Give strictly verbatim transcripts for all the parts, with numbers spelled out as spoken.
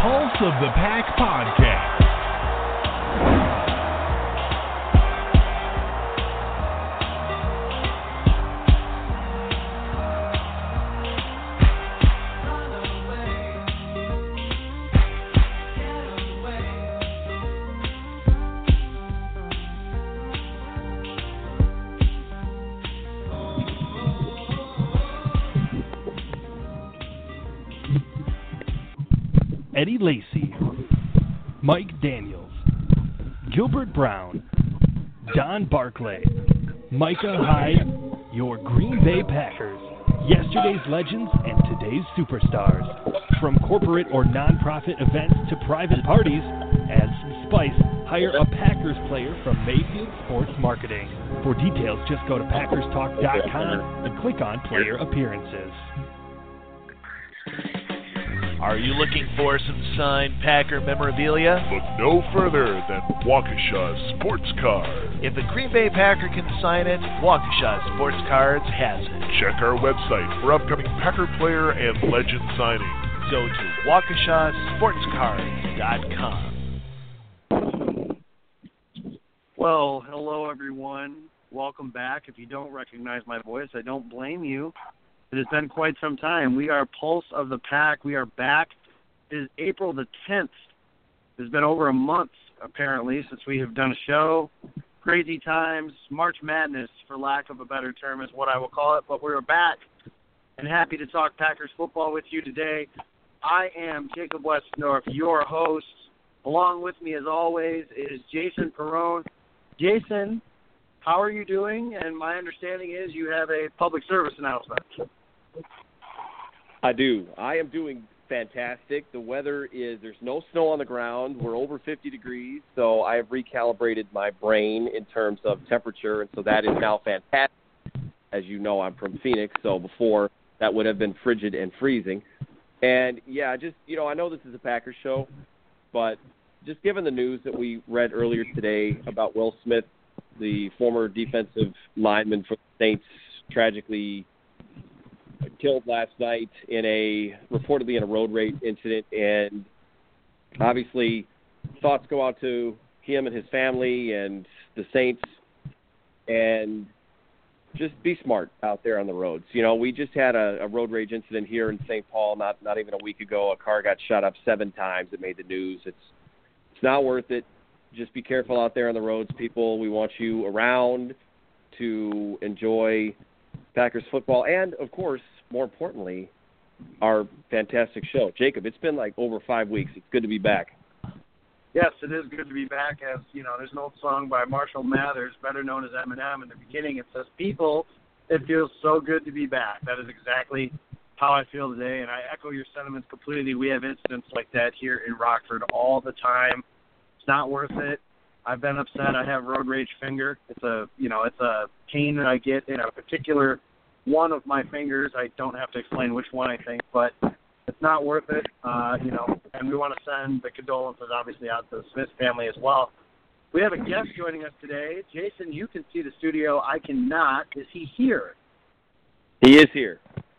Pulse of the Pack podcast. Eddie Lacy, Mike Daniels, Gilbert Brown, Don Barclay, Micah Hyde, your Green Bay Packers, yesterday's legends and today's superstars. From corporate or non-profit events to private parties, add some spice, hire a Packers player from Mayfield Sports Marketing. For details, just go to Packers Talk dot com and click on Player Appearances. Are you looking for some signed Packer memorabilia? Look no further than Waukesha Sports Cards. If the Green Bay Packer can sign it, Waukesha Sports Cards has it. Check our website for upcoming Packer player and legend signings. Go to Waukesha Sports Cards dot com. Well, hello everyone. Welcome back. If you don't recognize my voice, I don't blame you. It has been quite some time. We are Pulse of the Pack. We are back. It is April the tenth. It's been over a month, apparently, since we have done a show. Crazy times. March Madness, for lack of a better term, is what I will call it. But we're back and happy to talk Packers football with you today. I am Jacob Westendorf, your host. Along with me, as always, is Jason Perrone. Jason, how are you doing? And my understanding is you have a public service announcement. I do. I am doing fantastic. The weather is, there's no snow on the ground. We're over fifty degrees, so I have recalibrated my brain in terms of temperature, and so that is now fantastic. As you know, I'm from Phoenix, so before that would have been frigid and freezing. And, yeah, just, you know, I know this is a Packers show, but just given the news that we read earlier today about Will Smith, the former defensive lineman for the Saints, tragically killed last night in a reportedly in a road rage incident, and obviously thoughts go out to him and his family and the Saints, and just be smart out there on the roads. You know, we just had a, a road rage incident here in Saint Paul not not even a week ago. A car got shot up seven times. It made the news. It's it's not worth it. Just be careful out there on the roads, people. We want you around to enjoy Packers football and, of course, more importantly, our fantastic show. Jacob, it's been like over five weeks. It's good to be back. Yes, it is good to be back. As you know, there's an old song by Marshall Mathers, better known as Eminem. In the beginning, it says, "People, it feels so good to be back." That is exactly how I feel today, and I echo your sentiments completely. We have incidents like that here in Rockford all the time. It's not worth it. I've been upset. I have road rage finger. It's a, you know, it's a pain that I get in a particular one of my fingers. I don't have to explain which one, I think, but it's not worth it, uh, you know, and we want to send the condolences, obviously, out to the Smith family as well. We have a guest joining us today. Jason, you can see the studio. I cannot. Is he here? He is here.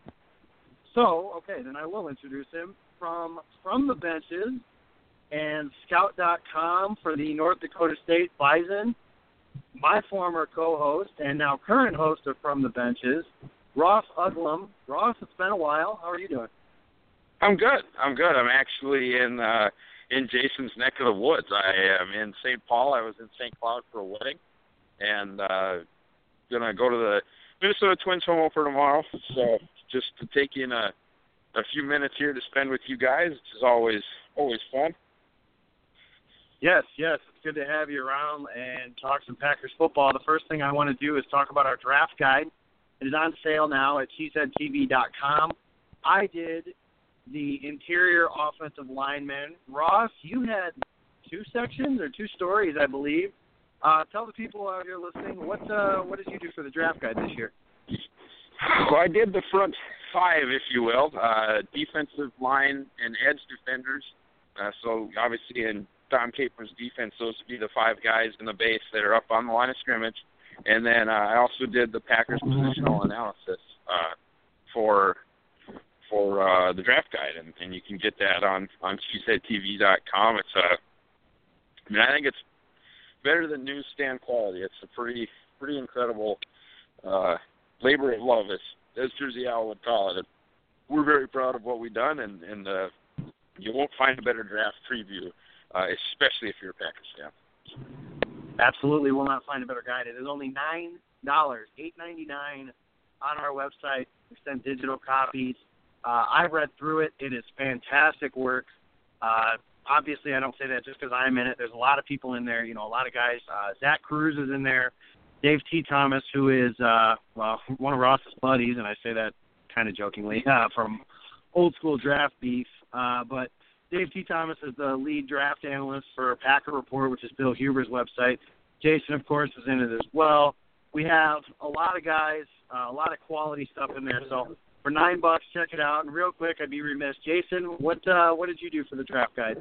So, okay, then I will introduce him from From the Benches and Scout dot com for the North Dakota State Bison, my former co-host and now current host of From the Benches, Ross Uglum. Ross, it's been a while. How are you doing? I'm good. I'm good. I'm actually in uh, in Jason's neck of the woods. I am in Saint Paul. I was in Saint Cloud for a wedding, and uh, gonna go to the Minnesota Twins home opener tomorrow. So just to take in a a few minutes here to spend with you guys, which is always always fun. Yes, yes, it's good to have you around and talk some Packers football. The first thing I want to do is talk about our draft guide. It is on sale now at T Z T V dot com. I did the interior offensive lineman. Ross, you had two sections or two stories, I believe. Uh, tell the people out here listening, what uh, what did you do for the draft guide this year? Well, I did the front five, if you will, uh, defensive line and edge defenders. Uh, so obviously in Tom Capron's defense, those would be the five guys in the base that are up on the line of scrimmage. And then uh, I also did the Packers positional analysis uh, for for uh, the draft guide, and, and you can get that on on cheesehead T V dot com. It's a, I mean, I think it's better than newsstand quality. It's a pretty pretty incredible uh, labor of love, as, as Jersey Owl would call it. And we're very proud of what we've done, and, and uh, you won't find a better draft preview, uh, especially if you're a Packers fan. Absolutely will not find a better guide. It is only nine dollars, eight ninety-nine on our website. We send digital copies. Uh, I've read through it. It is fantastic work. Uh, obviously, I don't say that just because I'm in it. There's a lot of people in there, you know, a lot of guys. Uh, Zach Cruz is in there. Dave T. Thomas, who is, uh, well, one of Ross's buddies, and I say that kind of jokingly, uh, from Old School Draft Beef. Uh, but Dave T. Thomas is the lead draft analyst for Packer Report, which is Bill Huber's website. Jason, of course, is in it as well. We have a lot of guys, uh, a lot of quality stuff in there. So for nine bucks, check it out. And real quick, I'd be remiss. Jason, what uh, what did you do for the draft guide?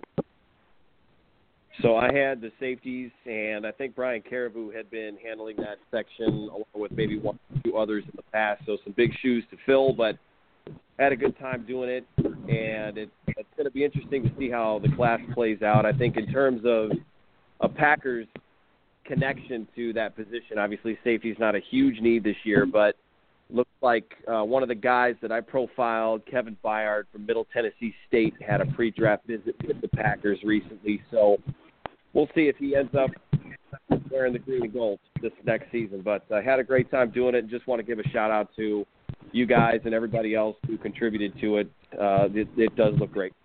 So I had the safeties, and I think Brian Caribou had been handling that section along with maybe one or two others in the past. So some big shoes to fill, but had a good time doing it. And it, it's going to be interesting to see how the class plays out. I think in terms of a Packers connection to that position, obviously safety is not a huge need this year, but looks like uh, one of the guys that I profiled, Kevin Byard from Middle Tennessee State, had a pre-draft visit with the Packers recently. So we'll see if he ends up wearing the green and gold this next season. But I had a great time doing it, and just want to give a shout-out to you guys and everybody else who contributed to it. Uh, it, it does look great.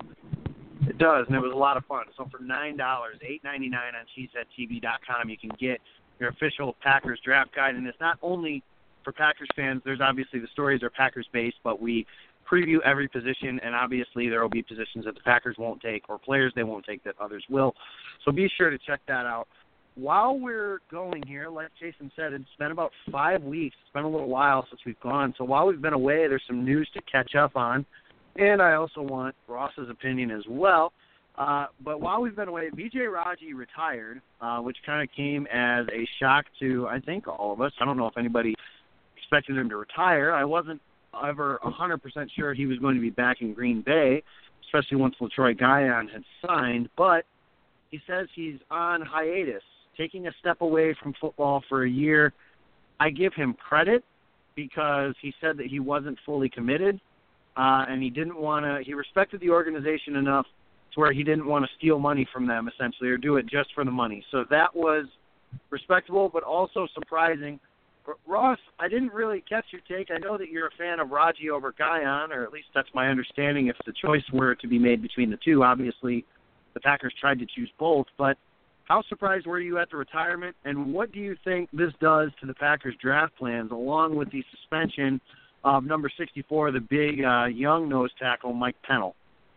It does, and it was a lot of fun. So for nine dollars, eight ninety-nine on cheesehead T V dot com, you can get your official Packers draft guide. And it's not only for Packers fans. There's obviously the stories are Packers-based, but we preview every position, and obviously there will be positions that the Packers won't take or players they won't take that others will. So be sure to check that out. While we're going here, like Jason said, it's been about five weeks. It's been a little while since we've gone. So while we've been away, there's some news to catch up on. And I also want Ross's opinion as well. Uh, but while we've been away, B J Raji retired, uh, which kind of came as a shock to, I think, all of us. I don't know if anybody expected him to retire. I wasn't ever one hundred percent sure he was going to be back in Green Bay, especially once LaTroy Guion had signed. But he says he's on hiatus, taking a step away from football for a year. I give him credit because he said that he wasn't fully committed. Uh, and he didn't want to, he respected the organization enough to where he didn't want to steal money from them, essentially, or do it just for the money. So that was respectable, but also surprising. But Ross, I didn't really catch your take. I know that you're a fan of Raji over Guion, or at least that's my understanding if the choice were to be made between the two. Obviously, the Packers tried to choose both, but how surprised were you at the retirement, and what do you think this does to the Packers' draft plans, along with the suspension of number sixty-four, the big uh, young nose tackle, Mike Pennell?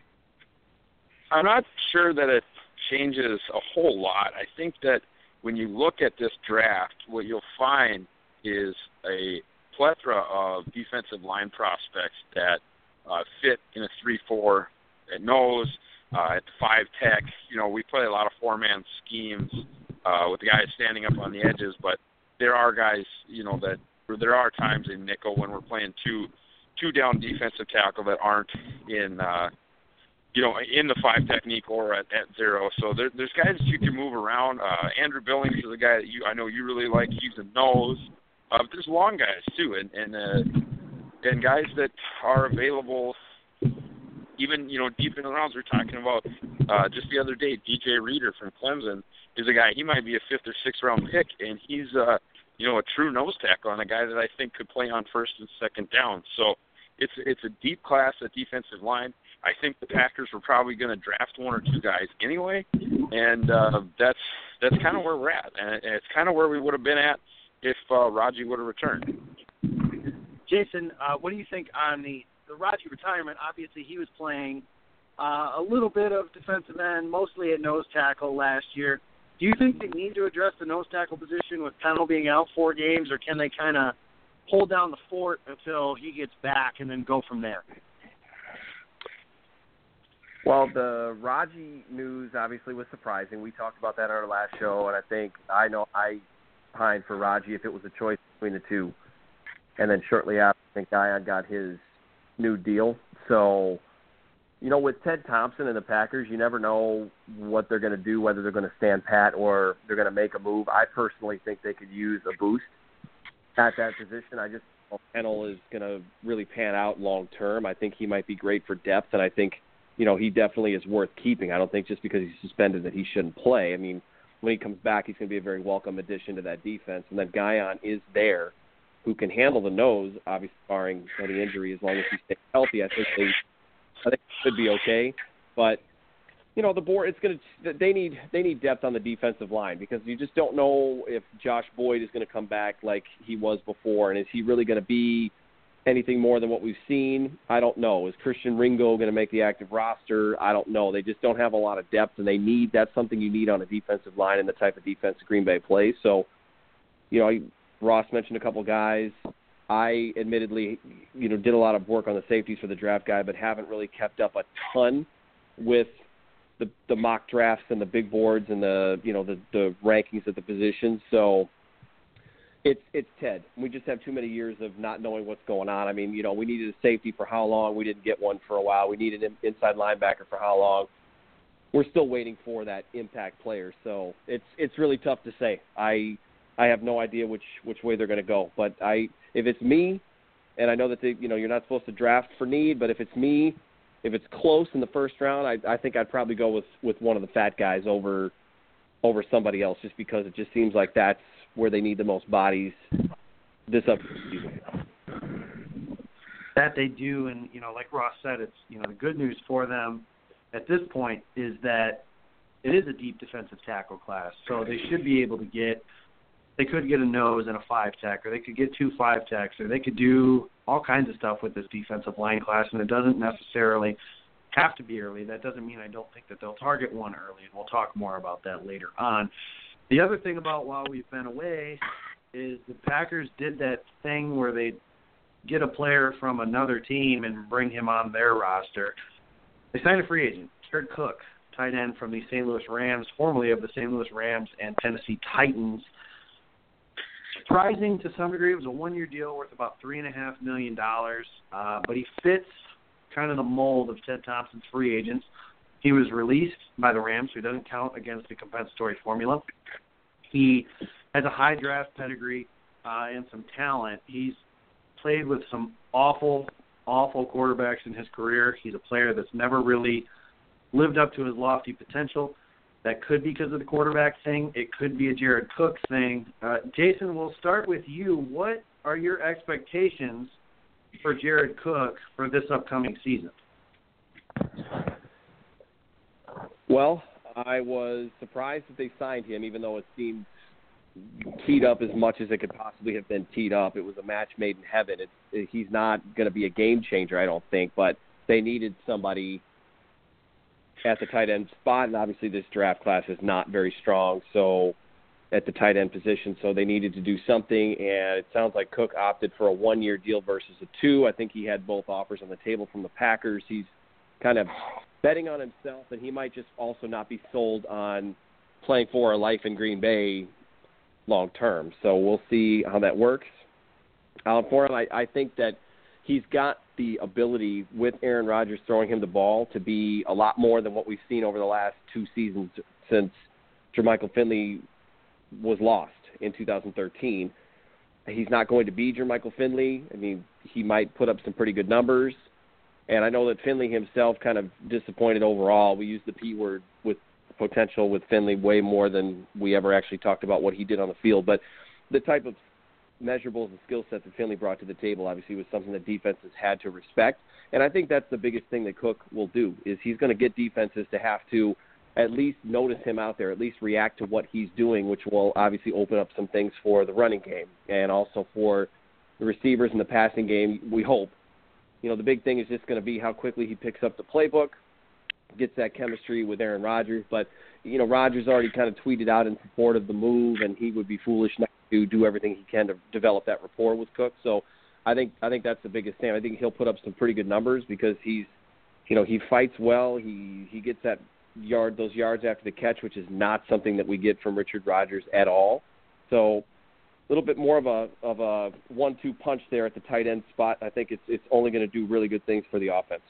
I'm not sure that it changes a whole lot. I think that when you look at this draft, what you'll find is a plethora of defensive line prospects that uh, fit in a three four at nose, uh, at the five tech. You know, we play a lot of four-man schemes uh, with the guys standing up on the edges, but there are guys, you know, that there are times in nickel when we're playing two two down defensive tackle that aren't in uh, you know in the five technique or at, at zero. So there, there's guys that you can move around. Uh, Andrew Billings is a guy that you I know you really like. He's a nose. Uh, but there's long guys too, and and uh, and guys that are available. Even you know deep in the rounds, we're talking about uh, just the other day. D J Reader from Clemson is a guy. He might be a fifth or sixth round pick, and he's uh, you know, a true nose tackle and a guy that I think could play on first and second down. So it's it's a deep class at defensive line. I think the Packers were probably going to draft one or two guys anyway, and uh, that's that's kind of where we're at. And it's kind of where we would have been at if uh, Raji would have returned. Jason, uh, what do you think on the, the Raji retirement? Obviously, he was playing uh, a little bit of defensive end, mostly at nose tackle last year. Do you think they need to address the nose tackle position with Pennell being out four games, or can they kind of hold down the fort until he gets back and then go from there? Well, the Raji news obviously was surprising. We talked about that on our last show, and I think I know I pined for Raji if it was a choice between the two. And then shortly after, I think Guion got his new deal. So, you know, with Ted Thompson and the Packers, you never know what they're going to do, whether they're going to stand pat or they're going to make a move. I personally think they could use a boost at that position. I just think Kennel is going to really pan out long term. I think he might be great for depth, and I think, you know, he definitely is worth keeping. I don't think just because he's suspended that he shouldn't play. I mean, when he comes back, he's going to be a very welcome addition to that defense. And then Guion is there who can handle the nose, obviously barring any injury, as long as he stays healthy. I think they, I think it should be okay. But, you know, the board, it's going to, they need, they need depth on the defensive line because you just don't know if Josh Boyd is going to come back like he was before. And is he really going to be anything more than what we've seen? I don't know. Is Christian Ringo going to make the active roster? I don't know. They just don't have a lot of depth, and they need, that's something you need on a defensive line and the type of defense Green Bay plays. So, you know, Ross mentioned a couple guys. I admittedly, you know, did a lot of work on the safeties for the draft guide, but haven't really kept up a ton with the the mock drafts and the big boards and the, you know, the, the rankings of the positions. So it's it's Ted. We just have too many years of not knowing what's going on. I mean, you know, we needed a safety for how long? We didn't get one for a while. We needed an inside linebacker for how long? We're still waiting for that impact player. So it's it's really tough to say. I I have no idea which, which way they're going to go. But I, if it's me, and I know that they, you know, you're not supposed to draft for need, but if it's me, if it's close in the first round, I, I think I'd probably go with, with one of the fat guys over over somebody else, just because it just seems like that's where they need the most bodies this up season. That they do, and you know, like Ross said, it's, you know, the good news for them at this point is that it is a deep defensive tackle class, so they should be able to get. They could get a nose and a five tech, or they could get two five techs, or they could do all kinds of stuff with this defensive line class, and it doesn't necessarily have to be early. That doesn't mean I don't think that they'll target one early, and we'll talk more about that later on. The other thing about while we've been away is the Packers did that thing where they get a player from another team and bring him on their roster. They signed a free agent, Jared Cook, tight end from the Saint Louis Rams, formerly of the Saint Louis Rams and Tennessee Titans. Surprising to some degree. It was a one-year deal worth about three point five million dollars, uh, but he fits kind of the mold of Ted Thompson's free agents. He was released by the Rams, so he doesn't count against the compensatory formula. He has a high draft pedigree uh, and some talent. He's played with some awful, awful quarterbacks in his career. He's a player that's never really lived up to his lofty potential. That could be because of the quarterback thing. It could be a Jared Cook thing. Uh, Jason, we'll start with you. What are your expectations for Jared Cook for this upcoming season? Well, I was surprised that they signed him, even though it seemed teed up as much as it could possibly have been teed up. It was a match made in heaven. It's, it, he's not going to be a game changer, I don't think, but they needed somebody at the tight end spot, and obviously this draft class is not very strong, so at the tight end position, so they needed to do something, and it sounds like Cook opted for a one-year deal versus a two. I think he had both offers on the table from the Packers. He's kind of betting on himself, and he might just also not be sold on playing for a life in Green Bay long term, so we'll see how that works. Uh, for him, I, I think that he's got the ability, with Aaron Rodgers throwing him the ball, to be a lot more than what we've seen over the last two seasons since Jermichael Finley was lost in two thousand thirteen. He's not going to be Jermichael Finley. I mean, he might put up some pretty good numbers. And I know that Finley himself kind of disappointed overall. We use the P word with potential with Finley way more than we ever actually talked about what he did on the field. But the type of measurables and skill set that Finley brought to the table obviously was something that defenses had to respect. And I think that's the biggest thing that Cook will do, is he's going to get defenses to have to at least notice him out there, at least react to what he's doing, which will obviously open up some things for the running game and also for the receivers in the passing game, we hope. You know, the big thing is just going to be how quickly he picks up the playbook, gets that chemistry with Aaron Rodgers. But, you know, Rodgers already kind of tweeted out in support of the move, and he would be foolish not to do everything he can to develop that rapport with Cook. So I think I think that's the biggest thing. I think he'll put up some pretty good numbers because he's, you know, he fights well. He he gets that yard, those yards after the catch, which is not something that we get from Richard Rodgers at all. So little bit more of a of a one two punch there at the tight end spot. I think it's it's only going to do really good things for the offense.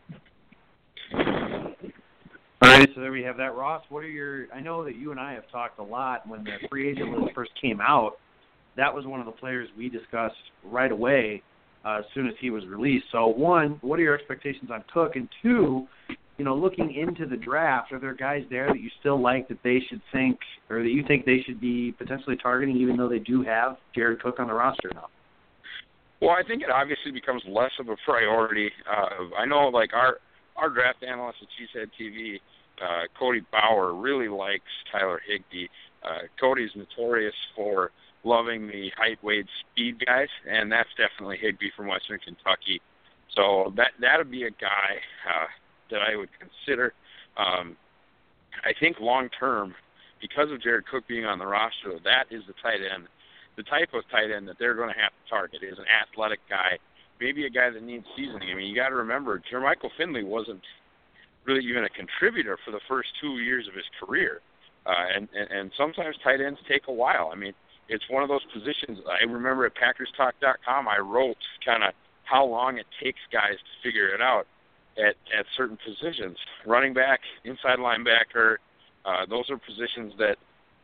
All right, so there we have that. Ross, what are your – I know that you and I have talked a lot when the free agent list first came out. That was one of the players we discussed right away uh, as soon as he was released. So, one, what are your expectations on Cook? And two, you know, looking into the draft, are there guys there that you still like that they should think – or that you think they should be potentially targeting even though they do have Jared Cook on the roster now? Well, I think it obviously becomes less of a priority. Uh, I know, like, our – Our draft analyst at Cheesehead T V, uh, Cody Bauer, really likes Tyler Higbee. Uh, Cody's notorious for loving the height, weight, speed guys, and that's definitely Higbee from Western Kentucky. So that that would be a guy uh, that I would consider. Um, I think long term, because of Jared Cook being on the roster, that is the tight end. The type of tight end that they're going to have to target is an athletic guy. Maybe a guy that needs seasoning. I mean, you got to remember, Jermichael Finley wasn't really even a contributor for the first two years of his career. Uh, and, and, and sometimes tight ends take a while. I mean, it's one of those positions. I remember at Packers Talk dot com, I wrote kind of how long it takes guys to figure it out at, at certain positions. Running back, inside linebacker, uh, those are positions that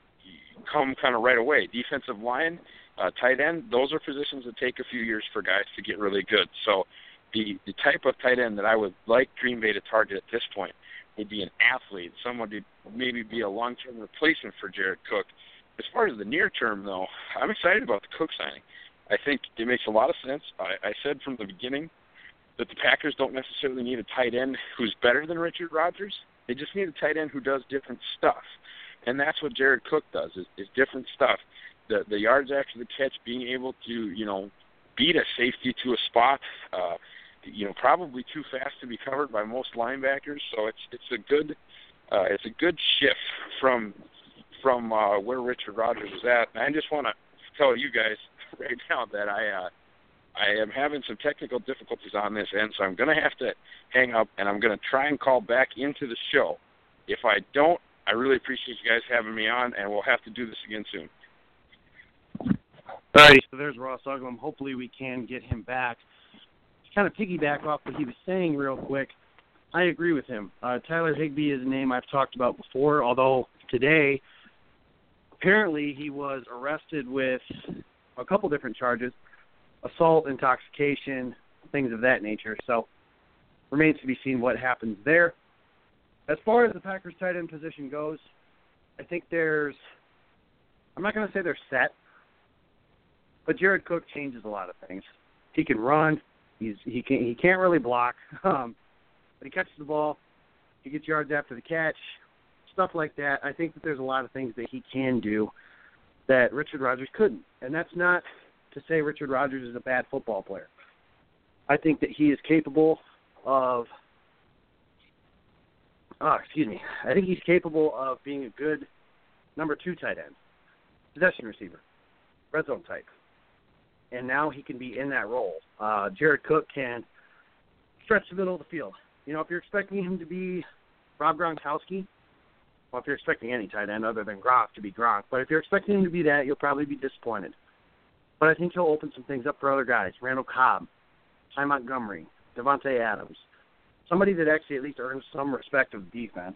come kind of right away. Defensive line, Uh, tight end, those are positions that take a few years for guys to get really good. So the, the type of tight end that I would like Green Bay to target at this point would be an athlete, someone to maybe be a long-term replacement for Jared Cook. As far as the near term, though, I'm excited about the Cook signing. I think it makes a lot of sense. I, I said from the beginning that the Packers don't necessarily need a tight end who's better than Richard Rodgers. They just need a tight end who does different stuff. And that's what Jared Cook does, is, is different stuff. The, the yards after the catch, being able to, you know, beat a safety to a spot, uh, you know, probably too fast to be covered by most linebackers. So it's it's a good uh, it's a good shift from from uh, where Richard Rodgers was at. And I just want to tell you guys right now that I uh, I am having some technical difficulties on this end, so I'm going to have to hang up, and I'm going to try and call back into the show. If I don't, I really appreciate you guys having me on, and we'll have to do this again soon. All right, so there's Ross Uglum. Hopefully we can get him back. To kind of piggyback off what he was saying real quick, I agree with him. Uh, Tyler Higbee is a name I've talked about before, although today apparently he was arrested with a couple different charges, assault, intoxication, things of that nature. So remains to be seen what happens there. As far as the Packers tight end position goes, I think there's – I'm not going to say they're set, but Jared Cook changes a lot of things. He can run. He's he can he can't really block, um, but he catches the ball. He gets yards after the catch, stuff like that. I think that there's a lot of things that he can do that Richard Rodgers couldn't, and that's not to say Richard Rodgers is a bad football player. I think that he is capable of. Oh, excuse me. I think he's capable of being a good number two tight end, possession receiver, red zone type. And now he can be in that role. Uh, Jared Cook can stretch the middle of the field. You know, if you're expecting him to be Rob Gronkowski, well, if you're expecting any tight end other than Gronk to be Gronk, but if you're expecting him to be that, you'll probably be disappointed. But I think he'll open some things up for other guys. Randall Cobb, Ty Montgomery, Devontae Adams. Somebody that actually at least earns some respect of the defense.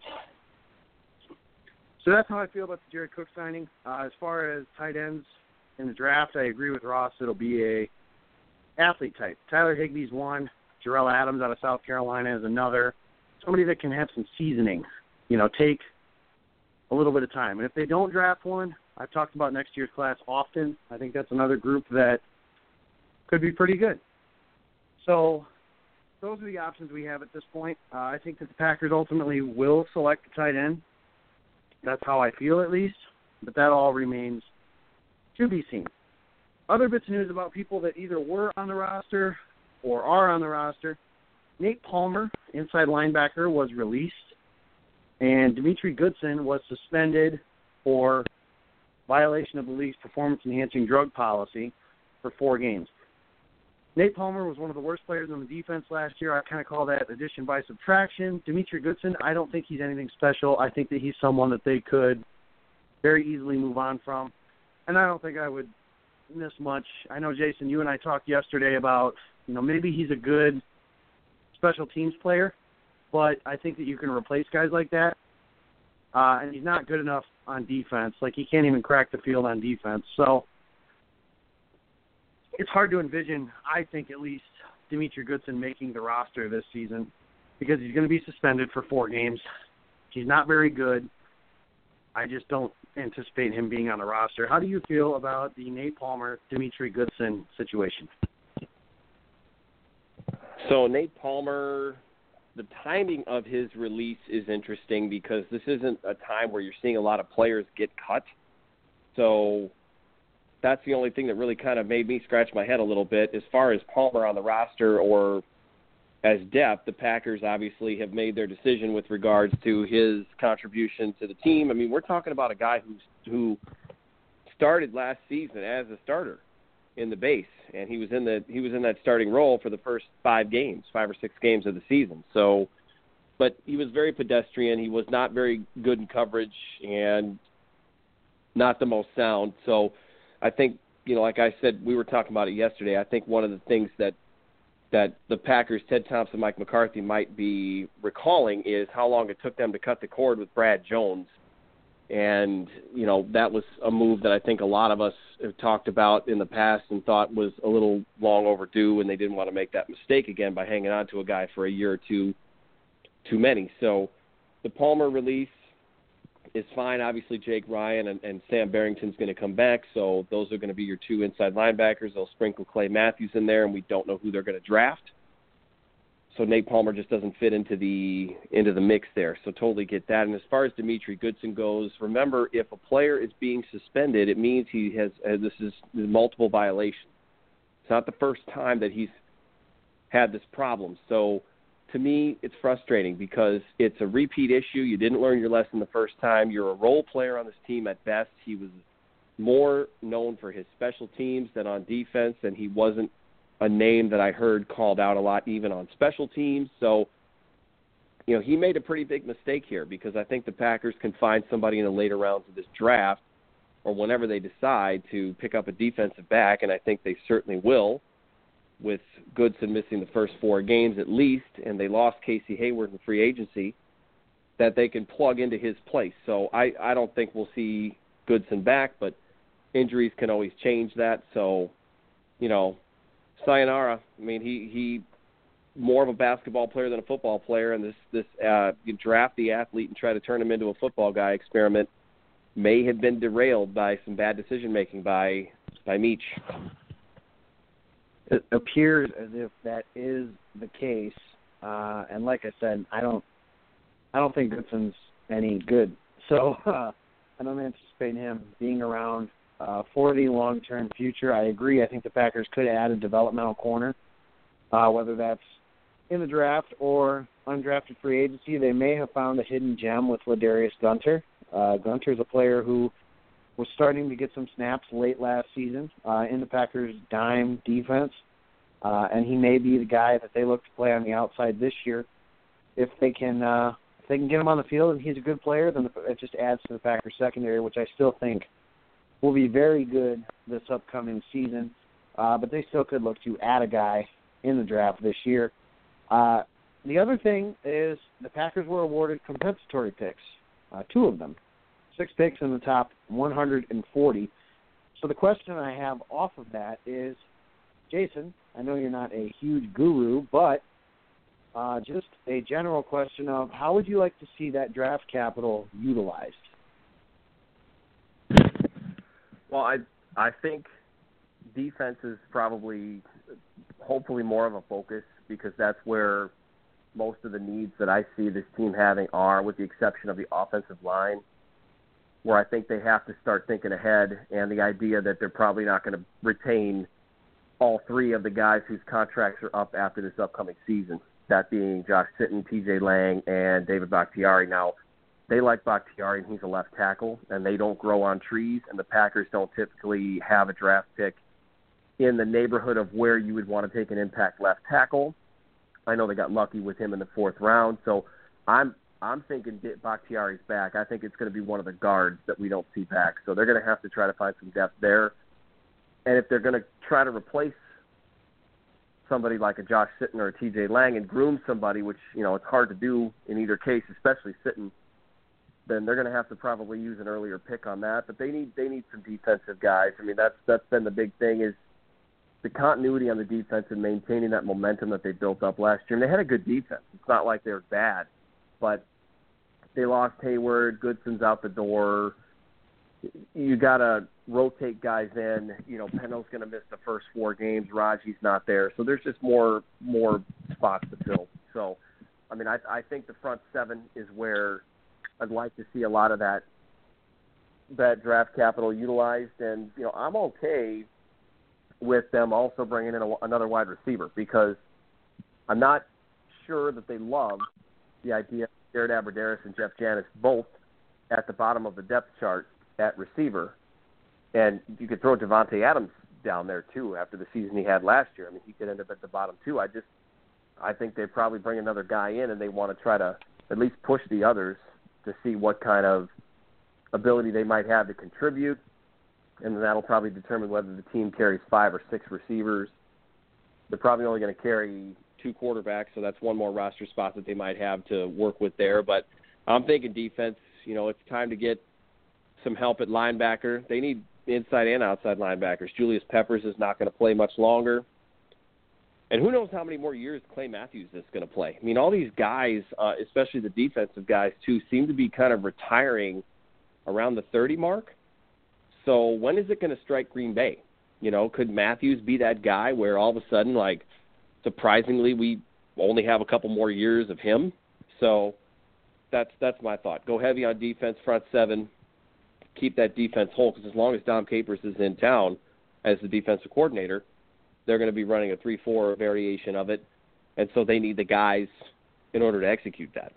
So that's how I feel about the Jared Cook signing. Uh, as far as tight ends in the draft, I agree with Ross. It'll be a athlete type. Tyler Higbee's one. Jarrell Adams out of South Carolina is another. Somebody that can have some seasoning. You know, take a little bit of time. And if they don't draft one, I've talked about next year's class often. I think that's another group that could be pretty good. So those are the options we have at this point. Uh, I think that the Packers ultimately will select a tight end. That's how I feel, at least. But that all remains to be seen. Other bits of news about people that either were on the roster or are on the roster. Nate Palmer, inside linebacker, was released. And Dimitri Goodson was suspended for violation of the league's performance-enhancing drug policy for four games. Nate Palmer was one of the worst players on the defense last year. I kind of call that addition by subtraction. Dimitri Goodson, I don't think he's anything special. I think that he's someone that they could very easily move on from. And I don't think I would this much. I know, Jason, you and I talked yesterday about, you know, maybe he's a good special teams player, but I think that you can replace guys like that. Uh, and he's not good enough on defense. Like, he can't even crack the field on defense. So it's hard to envision, I think at least, Demetri Goodson making the roster this season because he's going to be suspended for four games. He's not very good. I just don't anticipate him being on the roster. How do you feel about the Nate Palmer, Demetri Goodson situation? So Nate Palmer, the timing of his release is interesting because this isn't a time where you're seeing a lot of players get cut. So that's the only thing that really kind of made me scratch my head a little bit. As far as Palmer on the roster or as depth, the Packers obviously have made their decision with regards to his contribution to the team. I mean, we're talking about a guy who's, who started last season as a starter in the base, and he was in the he was in that starting role for the first five games, five or six games of the season. So, but he was very pedestrian. He was not very good in coverage and not the most sound. So, I think, you know, like I said, we were talking about it yesterday. I think one of the things that that the Packers, Ted Thompson, Mike McCarthy might be recalling is how long it took them to cut the cord with Brad Jones. And, you know, that was a move that I think a lot of us have talked about in the past and thought was a little long overdue, and they didn't want to make that mistake again by hanging on to a guy for a year or two too many. So the Palmer release is fine. Obviously, Jake Ryan and, and Sam Barrington's going to come back, so those are going to be your two inside linebackers. They'll sprinkle Clay Matthews in there, and we don't know who they're going to draft. So Nate Palmer just doesn't fit into the into the mix there. So totally get that. And as far as Demetri Goodson goes, remember, if a player is being suspended, it means he has uh, this is multiple violations. It's not the first time that he's had this problem. So to me, it's frustrating because it's a repeat issue. You didn't learn your lesson the first time. You're a role player on this team at best. He was more known for his special teams than on defense, and he wasn't a name that I heard called out a lot even on special teams. So, you know, he made a pretty big mistake here because I think the Packers can find somebody in the later rounds of this draft or whenever they decide to pick up a defensive back, and I think they certainly will, with Goodson missing the first four games at least, and they lost Casey Hayward in free agency, that they can plug into his place. So I, I don't think we'll see Goodson back, but injuries can always change that. So, you know, sayonara. I mean, he, he more of a basketball player than a football player, and this, this uh, you draft the athlete and try to turn him into a football guy experiment may have been derailed by some bad decision-making by, by Meach. It appears as if that is the case, uh, and like I said, I don't, I don't think Goodson's any good. So uh, I don't anticipate him being around uh, for the long-term future. I agree. I think the Packers could add a developmental corner, uh, whether that's in the draft or undrafted free agency. They may have found a hidden gem with Ladarius Gunter. Uh, Gunter's a player who was starting to get some snaps late last season uh, in the Packers' dime defense, uh, and he may be the guy that they look to play on the outside this year. If they can, uh, if they can get him on the field and he's a good player, then it just adds to the Packers' secondary, which I still think will be very good this upcoming season. Uh, but they still could look to add a guy in the draft this year. Uh, the other thing is the Packers were awarded compensatory picks, uh, two of them. Six picks in the top one hundred forty. So the question I have off of that is, Jason, I know you're not a huge guru, but uh, just a general question of how would you like to see that draft capital utilized? Well, I I think defense is probably, hopefully, more of a focus because that's where most of the needs that I see this team having are, with the exception of the offensive line, where I think they have to start thinking ahead, and the idea that they're probably not going to retain all three of the guys whose contracts are up after this upcoming season, that being Josh Sitton, P J Lang, and David Bakhtiari. Now, they like Bakhtiari, and he's a left tackle, and they don't grow on trees, and the Packers don't typically have a draft pick in the neighborhood of where you would want to take an impact left tackle. I know they got lucky with him in the fourth round, so I'm I'm thinking Bakhtiari's back. I think it's going to be one of the guards that we don't see back. So they're going to have to try to find some depth there. And if they're going to try to replace somebody like a Josh Sitton or a T J Lang and groom somebody, which, you know, it's hard to do in either case, especially Sitton, then they're going to have to probably use an earlier pick on that. But they need they need some defensive guys. I mean, that's that's been the big thing is the continuity on the defense and maintaining that momentum that they built up last year. And they had a good defense. It's not like they were bad, but they lost Hayward. Goodson's out the door. You got to rotate guys in. You know, Penno's going to miss the first four games. Raji's not there. So there's just more more spots to fill. So, I mean, I, I think the front seven is where I'd like to see a lot of that that draft capital utilized. And, you know, I'm okay with them also bringing in a, another wide receiver because I'm not sure that they love the idea of Jared Abbrederis and Jeff Janis both at the bottom of the depth chart at receiver. And you could throw Devontae Adams down there too after the season he had last year. I mean, he could end up at the bottom too. I just, I think they probably bring another guy in and they want to try to at least push the others to see what kind of ability they might have to contribute. And that'll probably determine whether the team carries five or six receivers. They're probably only going to carry two quarterbacks, so that's one more roster spot that they might have to work with there. But I'm thinking defense, you know, it's time to get some help at linebacker. They need inside and outside linebackers. Julius Peppers is not going to play much longer. And who knows how many more years Clay Matthews is going to play. I mean, all these guys, uh, especially the defensive guys, too, seem to be kind of retiring around the thirty mark. So when is it going to strike Green Bay? You know, could Matthews be that guy where all of a sudden, like, surprisingly, we only have a couple more years of him? So that's that's my thought. Go heavy on defense, front seven, keep that defense whole, because as long as Dom Capers is in town as the defensive coordinator, they're going to be running a three four variation of it, and so they need the guys in order to execute that.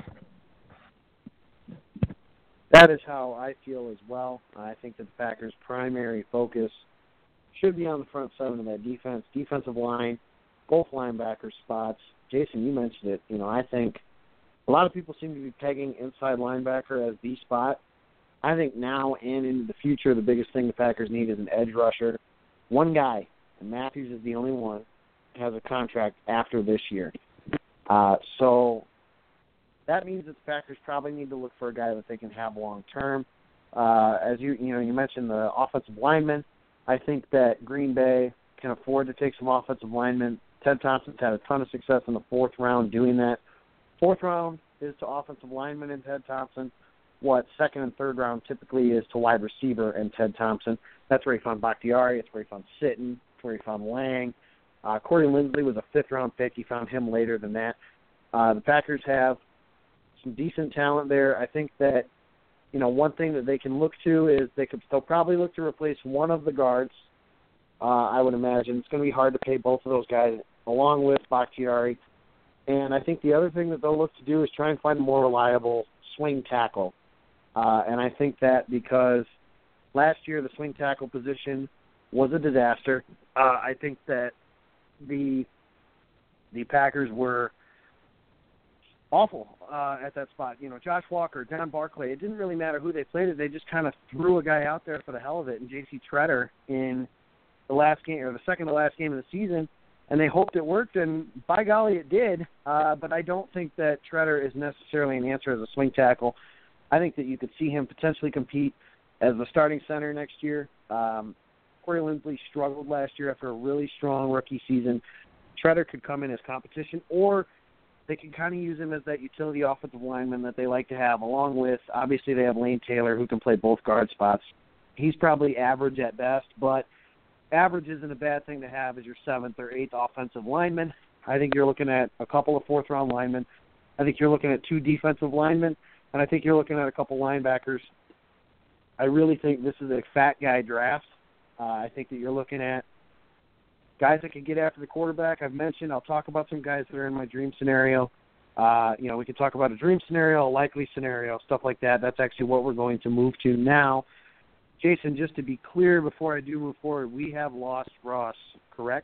That is how I feel as well. I think that the Packers' primary focus should be on the front seven of that defense, defensive line, both linebacker spots. Jason, you mentioned it. You know, I think a lot of people seem to be pegging inside linebacker as the spot. I think now and into the future, the biggest thing the Packers need is an edge rusher. One guy, and Matthews is the only one, has a contract after this year. Uh, so that means that the Packers probably need to look for a guy that they can have long term. Uh, as you you know, you mentioned the offensive linemen. I think that Green Bay can afford to take some offensive linemen. Ted Thompson's had a ton of success in the fourth round doing that. Fourth round is to offensive linemen and Ted Thompson what second and third round typically is to wide receiver and Ted Thompson. That's where he found Bakhtiari. It's where he found Sitton. It's where he found Lang. Uh, Corey Linsley was a fifth-round pick. He found him later than that. Uh, the Packers have some decent talent there. I think that, you know, one thing that they can look to is they could they'll probably look to replace one of the guards. Uh, I would imagine it's going to be hard to pay both of those guys along with Bakhtiari. And I think the other thing that they'll look to do is try and find a more reliable swing tackle. Uh, and I think that because last year the swing tackle position was a disaster, uh, I think that the the Packers were awful uh, at that spot. You know, Josh Walker, Don Barclay, it didn't really matter who they played it. They just kind of threw a guy out there for the hell of it, and J C Tretter in the last game or the second to last game of the season, and they hoped it worked, and by golly, it did. Uh, but I don't think that Tretter is necessarily an answer as a swing tackle. I think that you could see him potentially compete as the starting center next year. Um, Corey Linsley struggled last year after a really strong rookie season. Tretter could come in as competition, or they can kind of use him as that utility offensive lineman that they like to have, along with, obviously, they have Lane Taylor, who can play both guard spots. He's probably average at best, but average isn't a bad thing to have as your seventh or eighth offensive lineman. I think you're looking at a couple of fourth-round linemen. I think you're looking at two defensive linemen, and I think you're looking at a couple linebackers. I really think this is a fat guy draft. Uh, I think that you're looking at guys that can get after the quarterback. I've mentioned, I'll talk about some guys that are in my dream scenario. Uh, you know, we can talk about a dream scenario, a likely scenario, stuff like that. That's actually what we're going to move to now. Jason, just to be clear before I do move forward, we have lost Ross, correct?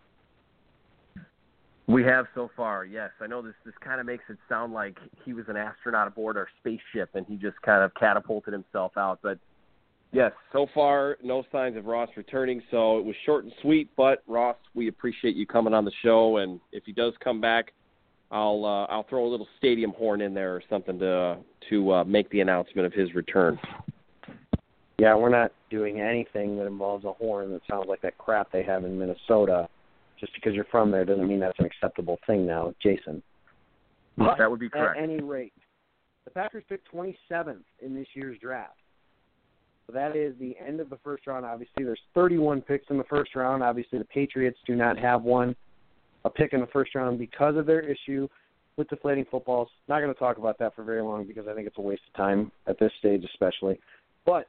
We have so far, yes. I know this this kind of makes it sound like he was an astronaut aboard our spaceship and he just kind of catapulted himself out, but Yes, so far no signs of Ross returning, so it was short and sweet. But Ross, we appreciate you coming on the show, and if he does come back, I'll uh, I'll throw a little stadium horn in there or something to to uh, make the announcement of his return. Yeah, we're not doing anything that involves a horn that sounds like that crap they have in Minnesota. Just because you're from there doesn't mean that's an acceptable thing now, Jason. But that would be correct. At any rate, the Packers picked twenty-seventh in this year's draft. So that is the end of the first round. Obviously, there's thirty-one picks in the first round. Obviously, the Patriots do not have one, a pick in the first round because of their issue with deflating footballs. Not going to talk about that for very long because I think it's a waste of time at this stage especially. But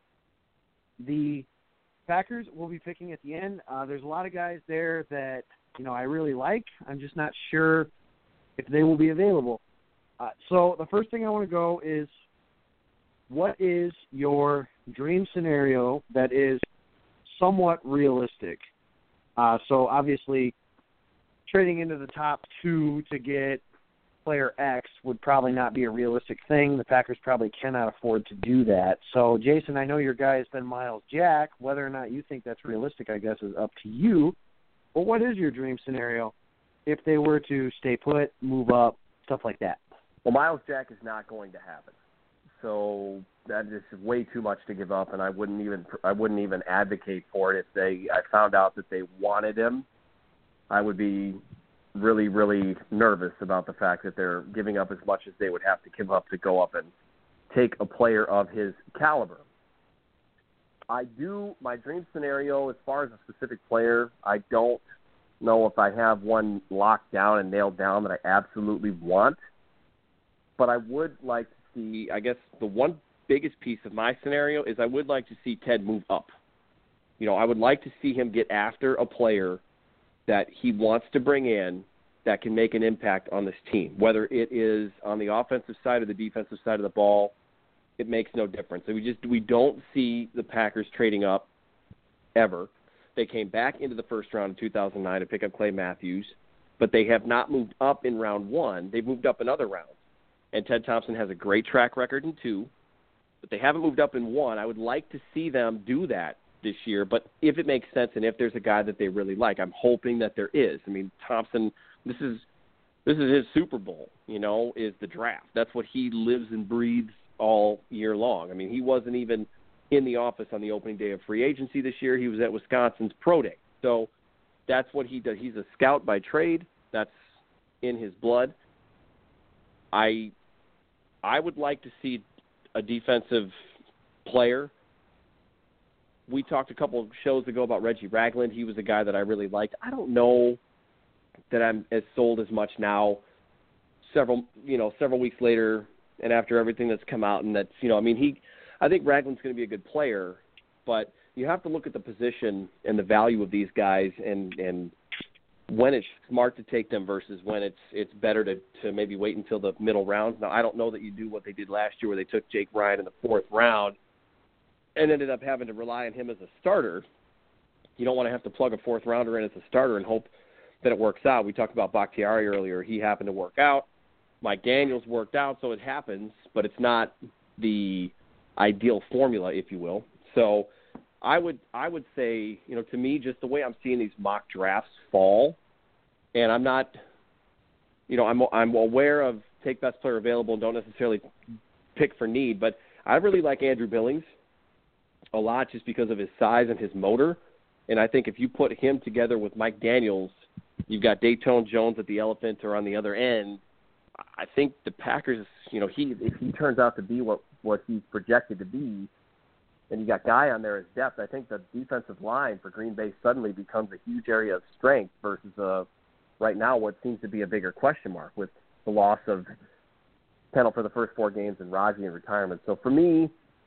the Packers will be picking at the end. Uh, there's a lot of guys there that, you know, I really like. I'm just not sure if they will be available. Uh, so the first thing I want to go is, what is your dream scenario that is somewhat realistic? Uh, so obviously, trading into the top two to get player X would probably not be a realistic thing. The Packers probably cannot afford to do that. So, Jason, I know your guy has been Miles Jack. Whether or not you think that's realistic, I guess, is up to you. But what is your dream scenario if they were to stay put, move up, stuff like that? Well, Miles Jack is not going to happen. So that is way too much to give up, and I wouldn't even I wouldn't even advocate for it. If they I found out that they wanted him, I would be really, really nervous about the fact that they're giving up as much as they would have to give up to go up and take a player of his caliber. I do, my dream scenario, as far as a specific player, I don't know if I have one locked down and nailed down that I absolutely want, but I would like to see, I guess the one biggest piece of my scenario is I would like to see Ted move up. You know, I would like to see him get after a player that he wants to bring in that can make an impact on this team. Whether it is on the offensive side or the defensive side of the ball, it makes no difference. So we just we don't see the Packers trading up ever. They came back into the first round in two thousand nine to pick up Clay Matthews, but they have not moved up in round one. They've moved up in other rounds. And Ted Thompson has a great track record in two, but they haven't moved up in one. I would like to see them do that this year, but if it makes sense and if there's a guy that they really like, I'm hoping that there is. I mean, Thompson, this is this is his Super Bowl, you know, is the draft. That's what he lives and breathes all year long. I mean, he wasn't even in the office on the opening day of free agency this year. He was at Wisconsin's Pro Day. So that's what he does. He's a scout by trade. That's in his blood. I I would like to see a defensive player. We talked a couple of shows ago about Reggie Ragland. He was a guy that I really liked. I don't know that I'm as sold as much now, several, you know, several weeks later and after everything that's come out. And that's, you know, I mean, he, I think Ragland's going to be a good player, but you have to look at the position and the value of these guys and, and when it's smart to take them versus when it's it's better to, to maybe wait until the middle rounds. Now, I don't know that you do what they did last year where they took Jake Ryan in the fourth round and ended up having to rely on him as a starter. You don't want to have to plug a fourth rounder in as a starter and hope that it works out. We talked about Bakhtiari earlier. He happened to work out. Mike Daniels worked out, so it happens, but it's not the ideal formula, if you will. So I would I would say, you know, to me, just the way I'm seeing these mock drafts fall, and I'm not, you know, I'm I'm aware of take best player available and don't necessarily pick for need, but I really like Andrew Billings a lot just because of his size and his motor. And I think if you put him together with Mike Daniels, you've got Dayton Jones at the Elephant or on the other end. I think the Packers, you know, he if he turns out to be what, what he's projected to be, and you got Guy on there as depth, I think the defensive line for Green Bay suddenly becomes a huge area of strength versus uh, right now what seems to be a bigger question mark with the loss of Pennell for the first four games and Raji in retirement. So for me,